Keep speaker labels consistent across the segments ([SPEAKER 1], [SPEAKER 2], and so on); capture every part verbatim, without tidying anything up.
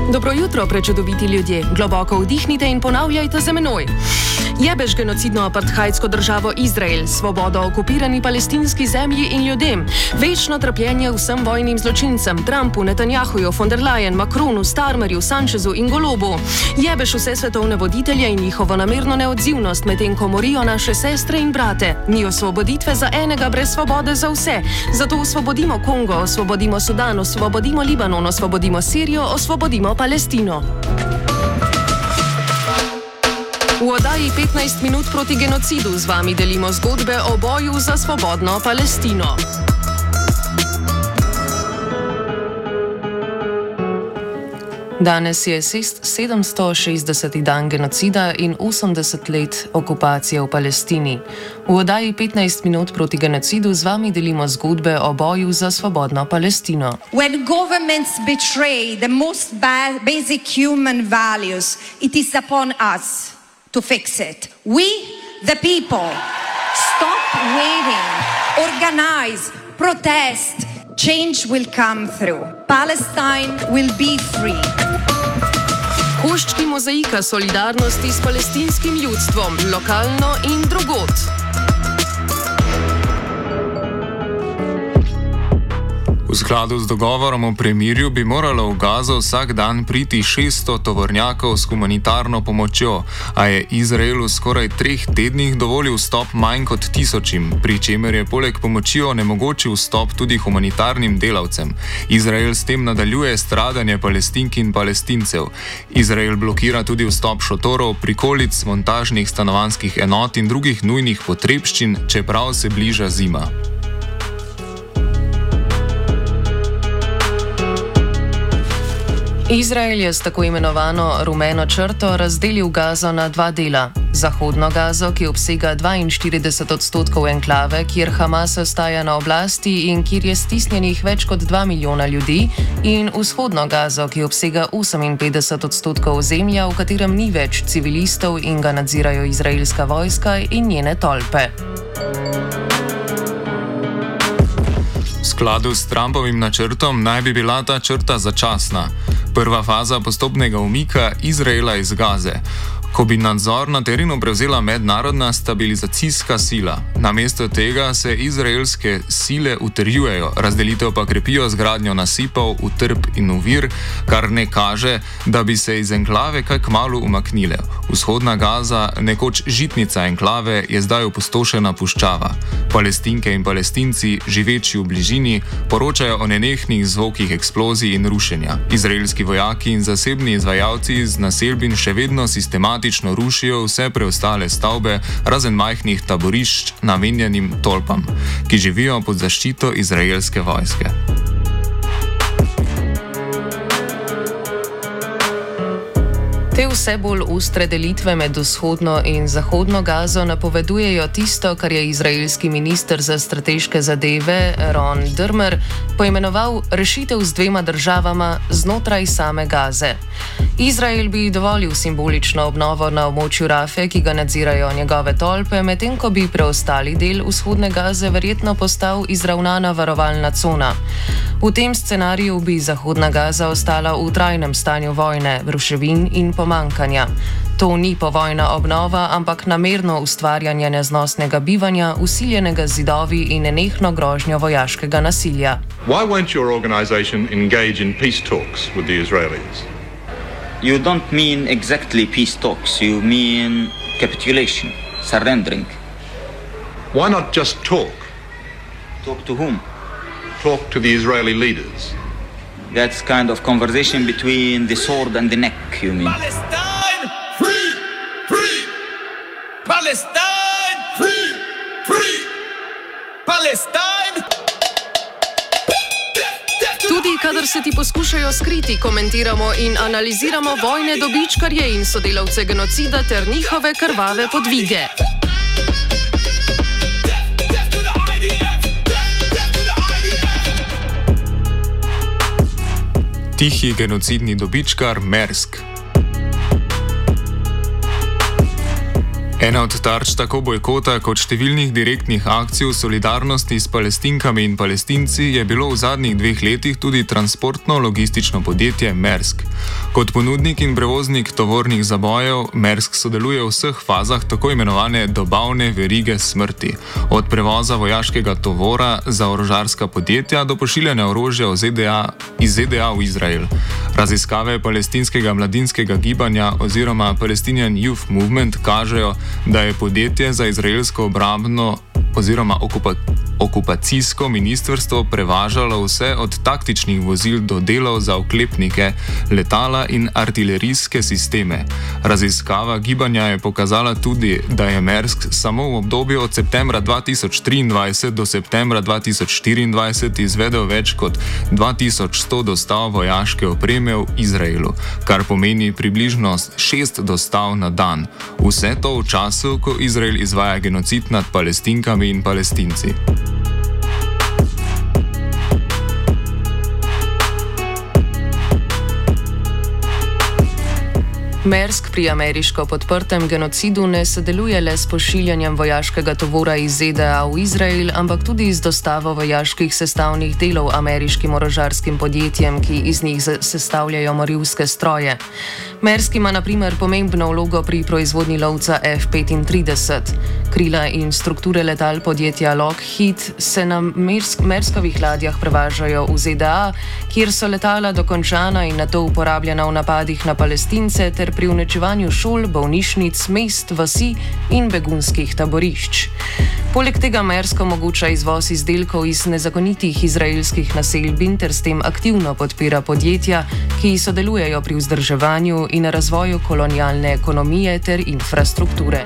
[SPEAKER 1] Dobro jutro, prečudoviti ljudje. Globoko vdihnite in ponavljajte za menoj. Jebeš genocidno apartheidsko državo Izrael, svobodo okupirani palestinski zemlji in ljudem, večno trpljenje vsem vojnim zločincem, Trumpu, Netanjahuju, von der Leyen, Macronu, Starmerju, Sanchezu in Golobu. Jebeš vse svetovne voditelje in njihovo namerno neodzivnost, medtem ko morijo naše sestre in brate. Ni osvoboditve za enega brez svobode za vse. Zato osvobodimo Kongo, osvobodimo Sudan, osvobodimo Libanon, osvobodimo Sirijo, osvobodimo Palestino. V oddaji petnajst minut proti genocidu z vami delimo zgodbe o boju za svobodno Palestino. Danes je sedemsto šestdeseti dan genocida in osemdeset let okupacije v Palestini. V oddaji petnajst minut proti genocidu z vami delimo zgodbe o boju za svobodno Palestino.
[SPEAKER 2] When governments betray the most ba- basic human values, it is upon us to fix it. We, the people, stop waiting, organize, protest. Change will come through. Palestine will be free.
[SPEAKER 1] Koščki mozaika solidarnosti s palestinskim ljudstvom, lokalno in drugod.
[SPEAKER 3] V skladu z dogovorom o premirju bi moralo v Gazo vsak dan priti šeststo tovornjakov s humanitarno pomočjo, a je Izrael v skoraj treh tednih dovolil vstop manj kot tisočim, pri čemer je poleg pomoči onemogočil vstop tudi humanitarnim delavcem. Izrael s tem nadaljuje stradanje Palestink in Palestincev. Izrael blokira tudi vstop šotorov, prikolic, montažnih stanovanjskih enot in drugih nujnih potrebščin, čeprav se bliža zima.
[SPEAKER 1] Izrael je s tako imenovano rumeno črto razdelil Gazo na dva dela. Zahodno Gazo, ki obsega dvainštirideset odstotkov enklave, kjer Hamas ostaja na oblasti in kjer je stisnjenih več kot dva milijona ljudi, in vzhodno Gazo, ki obsega oseminpetdeset odstotkov ozemlja, v katerem ni več civilistov in ga nadzirajo izraelska vojska in njene tolpe.
[SPEAKER 3] V skladu s Trumpovim načrtom naj bi bila ta črta začasna. Prva faza postopnega umika Izraela iz Gaze, ko bi nadzor na terenu prevzela mednarodna stabilizacijska sila. Namesto tega se izraelske sile utrjujejo, razdelitev pa krepijo z gradnjo nasipov, utrp in ovir, kar ne kaže, da bi se iz enklave kaj kmalu umaknile. Vzhodna Gaza, nekoč žitnica enklave, je zdaj opustošena puščava. Palestinke in Palestinci, živeči v bližini, poročajo o nenehnih zvokih eksplozij in rušenja. Izraelski vojaki in zasebni izvajalci z naselbin še vedno sistematično rušijo vse preostale stavbe, razen majhnih taborišč namenjenim tolpam, ki živijo pod zaščito izraelske vojske.
[SPEAKER 1] Te vse bolj ostre delitve med vzhodno in zahodno Gazo napovedujejo tisto, kar je izraelski minister za strateške zadeve Ron Dermer poimenoval rešitev z dvema državama znotraj same Gaze. Izrael bi dovolil simbolično obnovo na območju Rafe, ki ga nadzirajo njegove tolpe, medtem ko bi preostali del vzhodne Gaze verjetno postal izravnana varovalna cona. V tem scenariju bi zahodna Gaza ostala v trajnem stanju vojne, ruševin in pomankanja. To ni povojna obnova, ampak namerno ustvarjanje neznosnega bivanja, usiljenega z zidovi in nenehno grožnjo vojaškega nasilja.
[SPEAKER 4] Why won't your organization engage in peace talks with the Israelis?
[SPEAKER 5] You don't mean exactly peace talks, you mean capitulation, surrendering.
[SPEAKER 4] Why not just talk?
[SPEAKER 5] Talk to whom?
[SPEAKER 4] Talk to the Israeli leaders.
[SPEAKER 5] That's kind of conversation between the sword and the neck, you mean.
[SPEAKER 6] Palestine! Free! Free! Palestine! Free! Free! Palestine!
[SPEAKER 1] Tudi kadar se ti poskušajo skriti, komentiramo in analiziramo vojne dobičkarje in sodelavce genocida ter njihove krvave podvige.
[SPEAKER 3] Tihi genocidni dobičkar Maersk. Ena od tarč tako bojkota kot številnih direktnih akcij v solidarnosti s Palestinkami in Palestinci je bilo v zadnjih dveh letih tudi transportno-logistično podjetje Maersk. Kot ponudnik in prevoznik tovornih zabojev Maersk sodeluje v vseh fazah tako imenovane dobavne verige smrti, od prevoza vojaškega tovora za orožarska podjetja do pošiljanja orožja v Z D A, iz Z D A v Izrael. Raziskave palestinskega mladinskega gibanja oziroma Palestinian Youth Movement kažejo, da je podjetje za izraelsko obrambno oziroma okupa, okupacijsko ministrstvo prevažalo vse od taktičnih vozil do delov za oklepnike, letala in artilerijske sisteme. Raziskava gibanja je pokazala tudi, da je Maersk samo v obdobju od septembra dva tisoč triindvajset do septembra dva tisoč štiriindvajset izvedel več kot dva tisoč sto dostav vojaške opreme v Izraelu, kar pomeni približno šest dostav na dan. Vse to v času, ko Izrael izvaja genocid nad Palestinkami in Palestinci.
[SPEAKER 1] Maersk pri ameriško podprtem genocidu ne sodeluje le s pošiljanjem vojaškega tovora iz Z D A v Izrael, ampak tudi z dostavo vojaških sestavnih delov ameriškim orožarskim podjetjem, ki iz njih sestavljajo morilske stroje. Maersk ima na primer pomembno vlogo pri proizvodnji lovca F petintrideset. Krila in strukture letal podjetja Lockheed se na Maerskovih ladjah prevažajo v Z D A, kjer so letala dokončana in nato uporabljena v napadih na Palestince ter pri uničevanju šol, bolnišnic, mest, vasi in begunskih taborišč. Poleg tega Maersk omogoča izvoz izdelkov iz nezakonitih izraelskih naselbin ter s tem aktivno podpira podjetja, ki sodelujejo pri vzdrževanju in razvoju kolonialne ekonomije ter infrastrukture.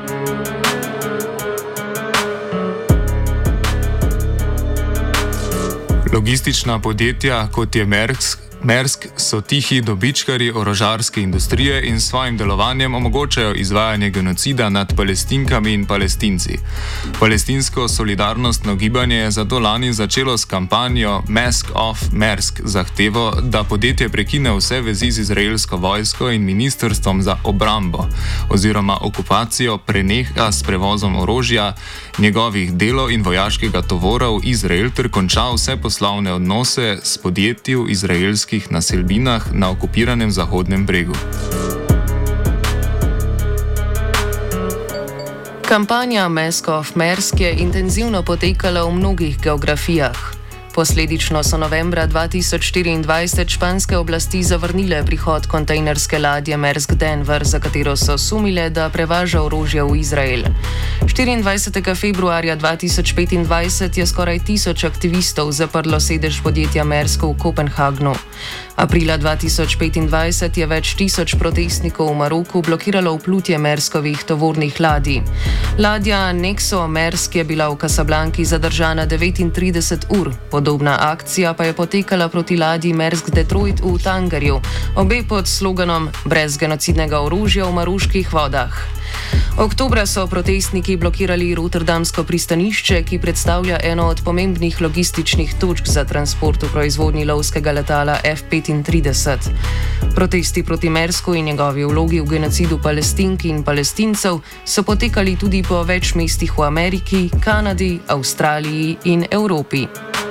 [SPEAKER 3] Logistična podjetja, kot je Maersk, Maersk so tihi dobičkarji orožarske industrije in s svojim delovanjem omogočajo izvajanje genocida nad Palestinkami in Palestinci. Palestinsko solidarnostno gibanje je zato lani začelo s kampanjo Mask Off Maersk, zahtevo, da podjetje prekine vse vezi z izraelsko vojsko in ministrstvom za obrambo oziroma okupacijo preneha s prevozom orožja, njegovih delov in vojaškega tovora v Izrael ter konča vse poslovne odnose s podjetji v izraelskih naselbinah na okupiranem Zahodnem bregu.
[SPEAKER 1] Kampanja Mask Off Maersk je intenzivno potekala v mnogih geografijah. Posledično so novembra dva tisoč štiriindvajset španske oblasti zavrnile prihod kontejnerske ladje Maersk Denver, za katero so sumile, da prevaža orožje v Izrael. štiriindvajsetega februarja dva tisoč petindvajset je skoraj tisoč aktivistov zaprlo sedež podjetja Maersk v Kopenhagnu. Aprila dva tisoč petindvajset je več tisoč protestnikov v Maroku blokiralo vplutje Maerskovih tovornih ladij. Ladja Nexo Maersk je bila v Casablanki zadržana devetintrideset ur. Podobna akcija pa je potekala proti ladji Maersk Detroit v Tangerju, obe pod sloganom Brez genocidnega orožja v maroških vodah. Oktobra so protestniki blokirali rotterdamsko pristanišče, ki predstavlja eno od pomembnih logističnih točk za transport v proizvodnji lovskega letala F petintrideset. Protesti proti Maersku in njegovi vlogi v genocidu Palestink in Palestincev so potekali tudi po več mestih v Ameriki, Kanadi, Avstraliji in Evropi.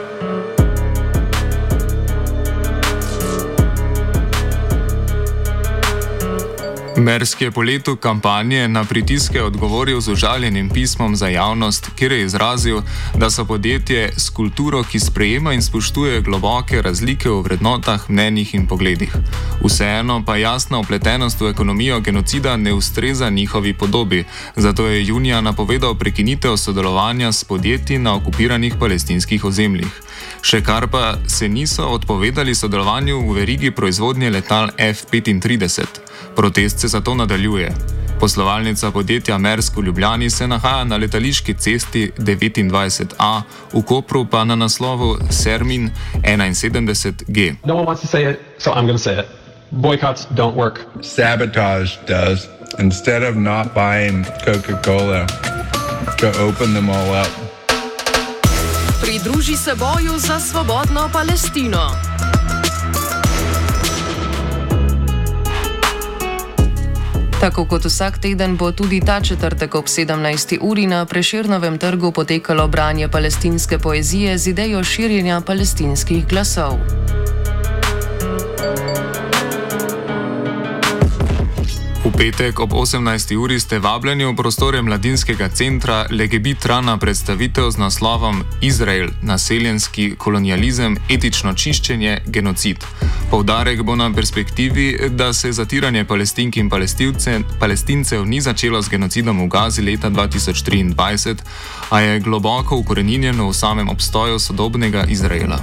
[SPEAKER 3] Maersk je po letu kampanje na pritiske odgovoril z užaljenim pismom za javnost, kjer je izrazil, da so podjetje s kulturo, ki sprejema in spoštuje globoke razlike v vrednotah, mnenjih in pogledih. Vseeno pa jasna vpletenost v ekonomijo genocida ne ustreza njihovi podobi, zato je junija napovedal prekinitev sodelovanja s podjetji na okupiranih palestinskih ozemljih. Še kar pa se niso odpovedali sodelovanju v verigi proizvodnje letal F petintrideset. Protest se zato nadaljuje. Poslovalnica podjetja Maersk v Ljubljani se nahaja na letališki cesti devetindvajset A, v Kopru pa na naslovu Sermin enainsedemdeset G.
[SPEAKER 7] No one wants to say it, so I'm going to say it. Boycotts don't work.
[SPEAKER 8] Sabotage does. Instead of not buying Coca-Cola, go open them all up.
[SPEAKER 1] Pridruži se boju za svobodno Palestino. Tako kot vsak teden bo tudi ta četrtek ob sedemnajsti uri na Prešernovem trgu potekalo branje palestinske poezije z idejo širjenja palestinskih glasov.
[SPEAKER 3] V petek ob osemnajsti uri ste vabljeni v prostore mladinskega centra Legebitra na predstavitev z naslovom Izrael, naseljenski kolonializem, etično čiščenje, genocid. Poudarek bo na perspektivi, da se zatiranje Palestink in Palestincev ni začelo z genocidom v Gazi leta dva tisoč triindvajset, a je globoko ukoreninjeno v samem obstoju sodobnega Izraela.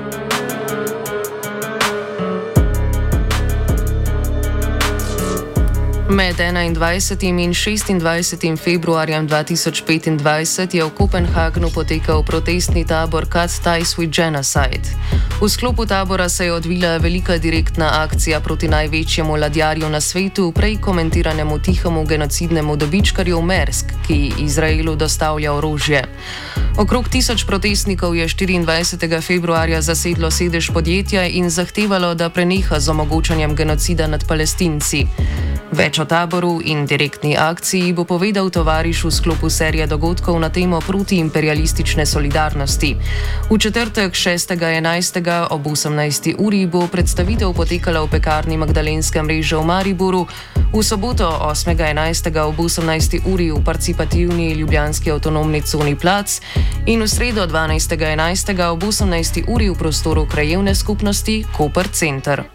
[SPEAKER 1] Med enaindvajsetim in šestindvajsetim februarjem dva tisoč petindvajset je v Kopenhagnu potekal protestni tabor Cut Ties with Genocide. V sklopu tabora se je odvila velika direktna akcija proti največjemu ladjarju na svetu, prej komentiranemu tihemu genocidnemu dobičkarju Maersk, ki Izraelu dostavlja orožje. Okrog tisoč protestnikov je štiriindvajsetega februarja zasedlo sedež podjetja in zahtevalo, da preneha z omogočanjem genocida nad Palestinci. Več o taboru in direktni akciji bo povedal tovariš v sklopu serije dogodkov na temo protiimperialistične solidarnosti. V četrtek šestega enajstega ob osemnajsti uri bo predstavitev potekala v pekarni Magdalenske mreže v Mariboru, v soboto osmega enajstega ob osemnajsti uri v participativni ljubljanski avtonomni coni Plac in v sredo dvanajstega enajstega ob osemnajsti uri v prostoru krajevne skupnosti Koper Center.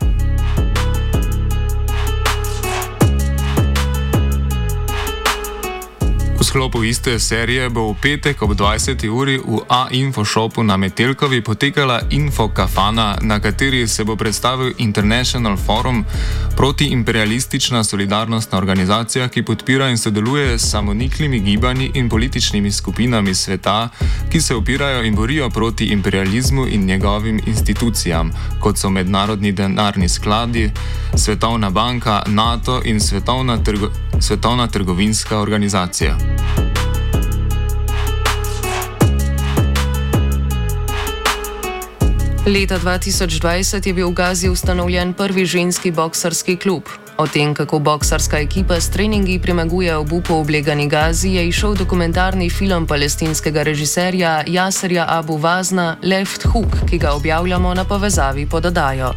[SPEAKER 3] V sklopu iste serije bo v petek ob dvajseti uri v A-Infoshopu na Metelkovi potekala Infokafana, na kateri se bo predstavil International Forum, protiimperialistična solidarnostna organizacija, ki podpira in sodeluje s samoniklimi gibanji in političnimi skupinami sveta, ki se opirajo in borijo proti imperializmu in njegovim institucijam, kot so mednarodni denarni skladi, Svetovna banka, NATO in Svetovna, trgo, Svetovna trgovinska organizacija.
[SPEAKER 1] Leta dva tisoč dvajset je bil v Gazi ustanovljen prvi ženski boksarski klub. O tem, kako boksarska ekipa s treningi premaguje obupu v oblegani Gazi, je izšel dokumentarni film palestinskega režiserja Yaserja Abu Vazna Left Hook, ki ga objavljamo na povezavi pod oddajo.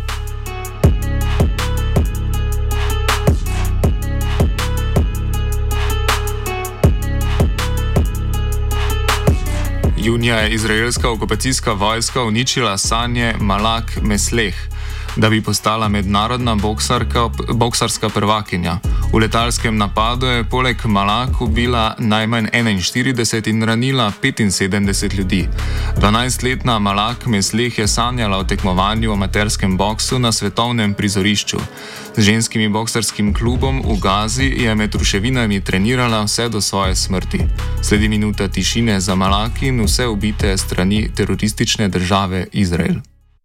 [SPEAKER 3] Junija je izraelska okupacijska vojska uničila sanje Malak Mesleh, da bi postala mednarodna boksarka, boksarska prvakinja. V letalskem napadu je poleg Malak ubila najmanj enainštirideset in ranila petinsedemdeset ljudi. dvanajstletna Malak Mesleh je sanjala o tekmovanju v amaterskem boksu na svetovnem prizorišču. Z ženskim boksarskim klubom v Gazi je med ruševinami trenirala vse do svoje smrti. Sledi minuta tišine za Malak in vse ubite strani teroristične države Izrael.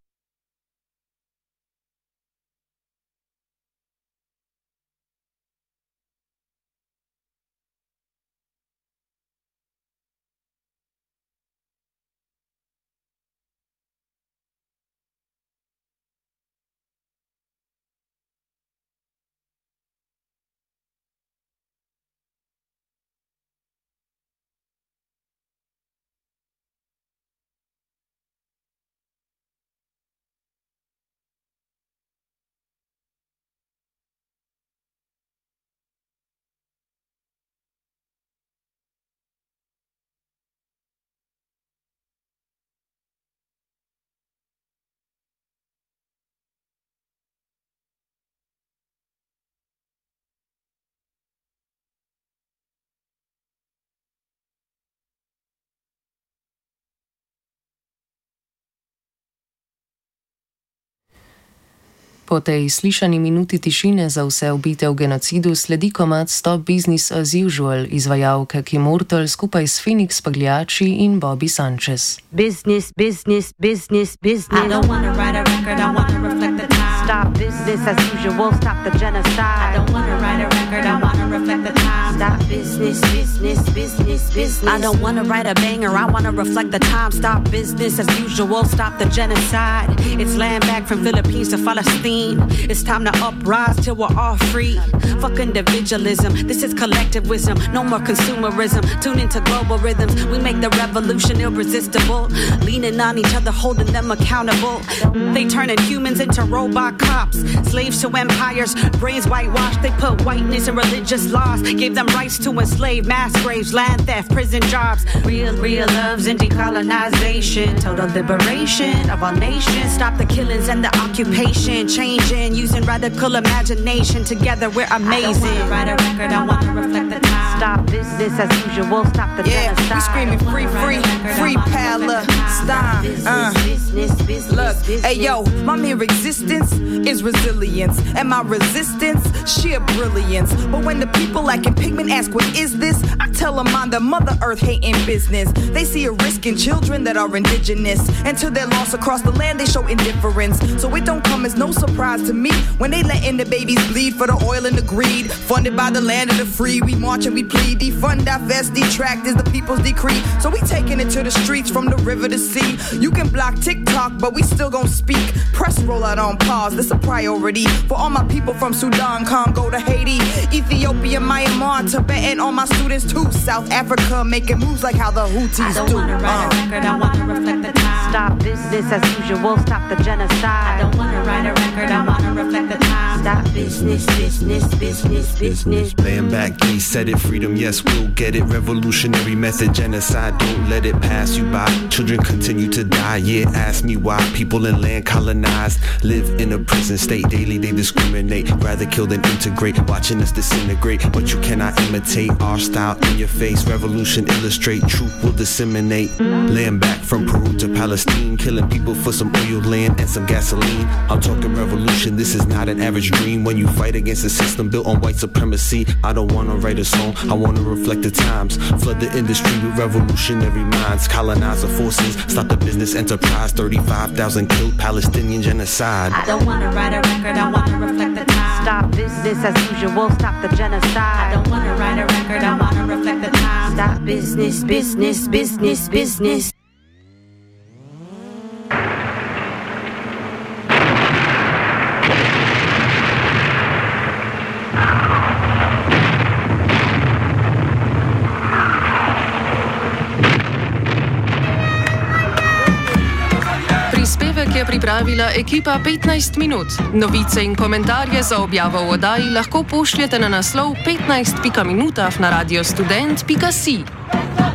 [SPEAKER 1] Po tej slišani minuti tišine za vse ubite v genocidu sledi komad Stop Business as Usual izvajalke Kim Mortel skupaj s Phoenix Pagliacci in Bobby Sanchez.
[SPEAKER 9] Business, business, business, business. I don't wanna write a record, I wanna reflect the time. Stop business as usual, stop the genocide. I don't wanna write a record, I wanna reflect the time. Stop business, business, business, business. I don't wanna write a banger, I wanna reflect the time. Stop business as usual, stop the genocide. It's land back from Philippines to Palestine. It's time to uprise till we're all free. Fuck individualism, this is collective wisdom. No more consumerism, tune into global rhythms. We make the revolution irresistible. Leaning on each other, holding them accountable. They turning humans into robot cops. Slaves to empires, brains whitewashed. They put whiteness in religious laws. Gave them rights to enslave, mass graves, land theft, prison jobs. Real, real loves and decolonization. Total liberation of our nation. Stop the killings and the occupation. Changing, using radical imagination. Together we're amazing. I don't wanna write a record, I wanna reflect the time. Stop business as usual, stop the
[SPEAKER 10] yeah, genocide. We screaming free, free, free Palestine. Uh. Look, hey yo, my mere existence is resilience, and my resistance, sheer brilliance. But when the people lacking pigment ask what is this, I tell them I'm the Mother Earth hating business. They see a risk in children that are indigenous, and to their loss across the land they show indifference. So it don't come as no surprise to me when they letting the babies bleed for the oil and the greed. Funded by the land of the free, we march and we plead. Defund, divest, detract is the people's decree. So we taking it to the streets from the river to sea. You can block TikTok, but we still gon' speak. Press roll out on pause, this a priority for all my people from Sudan, Congo to Haiti, Ethiopia, Myanmar, Tibet, and all my students too. South Africa making moves like how the Houthis
[SPEAKER 9] I don't
[SPEAKER 10] do.
[SPEAKER 9] wanna write uh. a record, I wanna reflect the time. Stop business as usual, stop the genocide. I don't wanna write a record, I wanna reflect the time. Stop business, business, business, business.
[SPEAKER 11] Laying back, he said it, freedom, yes, we'll get it. Revolutionary method, genocide, don't let it pass you by. Children continue to die, yeah, ask me why. People in land colonized, live in a prison state. Daily they discriminate, rather kill than integrate. Watching us disintegrate, but you cannot imitate our style in your face. Revolution illustrate, truth will disseminate. Laying back from Peru to Palestine, killing people for some oil, land, and some gasoline. I'm talking revolution, this is not an average dream. When you fight against a system built on white supremacy, I don't wanna write a song, I wanna reflect the times. Flood the industry with revolutionary minds. Colonizer forces, stop the business enterprise. thirty-five thousand killed, Palestinian genocide.
[SPEAKER 9] I don't wanna write a record, I wanna reflect the time. Stop business as usual, stop the genocide. I don't wanna write a record, I wanna reflect the time. Stop business, business, business, business.
[SPEAKER 1] Je pripravila ekipa petnajst minut. Novice in komentarje za objavo v oddaji lahko pošljete na naslov petnajst pika minutah na radiostudent pika si.